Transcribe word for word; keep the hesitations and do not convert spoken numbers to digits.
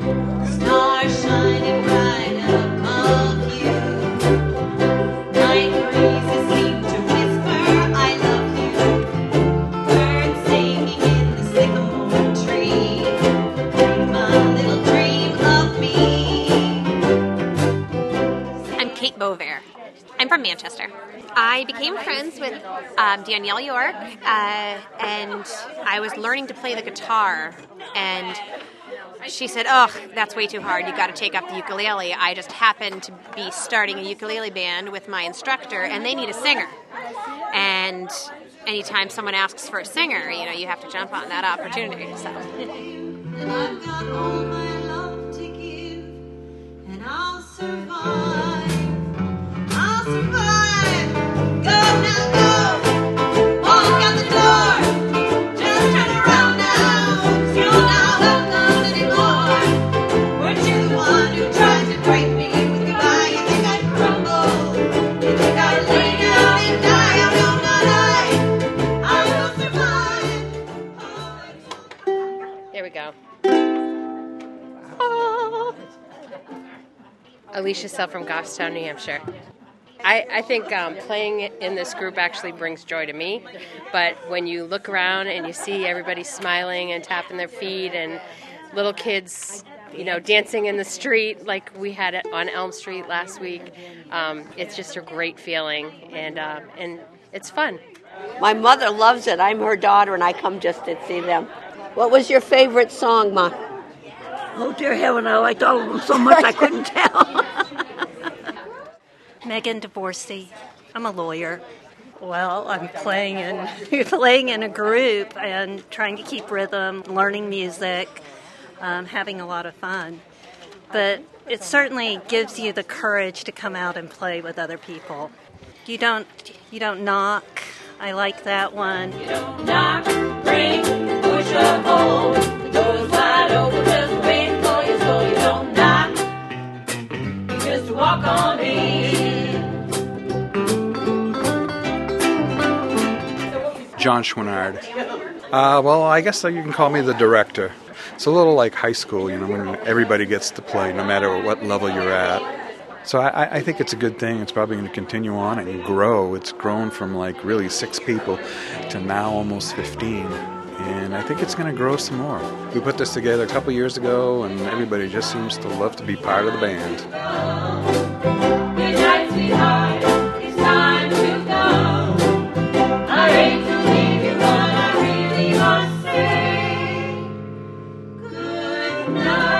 Stars shining bright above you. Night breezes seem to whisper, I love you. Birds singing in the sycamore tree. Dream a little dream of me. I'm Kate Bovair. I'm from Manchester. I became friends with um, Danielle York, uh, and I was learning to play the guitar, and she said, oh, that's way too hard, you got to take up the ukulele. I just happened to be starting a ukulele band with my instructor, and they need a singer. And anytime someone asks for a singer, you know, you have to jump on that opportunity. So. And I've got all my love to give, and I'll survive. I'll survive. Go now, go. Walk out the door. Just turn around now. 'Cause you're not welcome anymore. Weren't you the one who tried to break me with goodbye? You think I'd crumble? You think I'd lay down and die? Oh no, not I. I will survive. Here we go. Alicia Sell from Goffstown, New Hampshire. I, I think um, playing in this group actually brings joy to me, but when you look around and you see everybody smiling and tapping their feet and little kids, you know, dancing in the street like we had it on Elm Street last week, um, it's just a great feeling, and uh, and it's fun. My mother loves it. I'm her daughter, and I come just to see them. What was your favorite song, Ma? Oh, dear heaven, I liked all of them so much I couldn't tell. Megan DeVorsey. I'm a lawyer. Well, I'm playing in playing in a group and trying to keep rhythm, learning music, um, having a lot of fun. But it certainly gives you the courage to come out and play with other people. You don't you don't knock. I like that one. You don't knock, ring, push a hole. The door's wide open, just wait for you, so you don't knock. You just walk on in. John Schwinnard. Uh, well, I guess you can call me the director. It's a little like high school, you know, when everybody gets to play, no matter what level you're at. So I, I think it's a good thing. It's probably going to continue on and grow. It's grown from like really six people to now almost fifteen. And I think it's going to grow some more. We put this together a couple years ago, and everybody just seems to love to be part of the band. Good night, sweetheart. It's time to go. I hate to leave you, but I really must say good night.